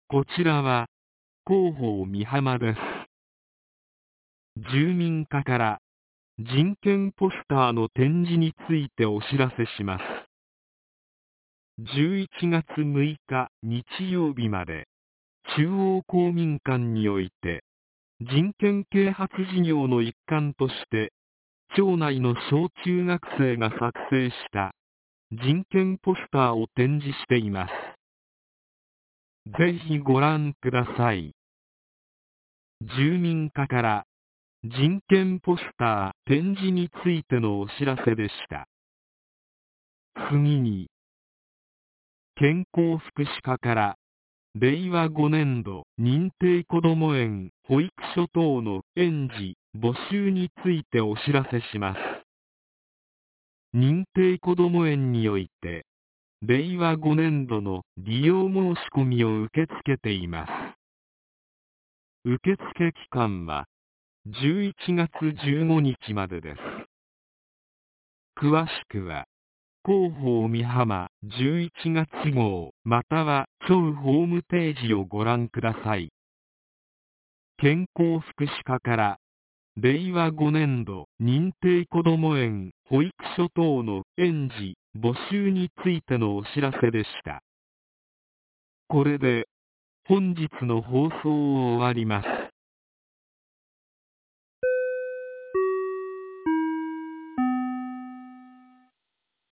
こちらは広報美浜です。住民課から人権ポスターの展示についてお知らせします。11月6日日曜日まで中央公民館において人権啓発事業の一環として町内の小中学生が作成した人権ポスターを展示しています。ぜひご覧ください。住民課から人権ポスター展示についてのお知らせでした。次に、健康福祉課から令和5年度認定こども園保育所等の園児募集についてお知らせします。認定こども園において令和5年度の利用申し込みを受け付けています。受付期間は11月15日までです。詳しくは広報美浜11月号または町ホームページをご覧ください。健康福祉課から令和5年度認定こども園保育所等の園児募集についてのお知らせでした。これで本日の放送を終わります。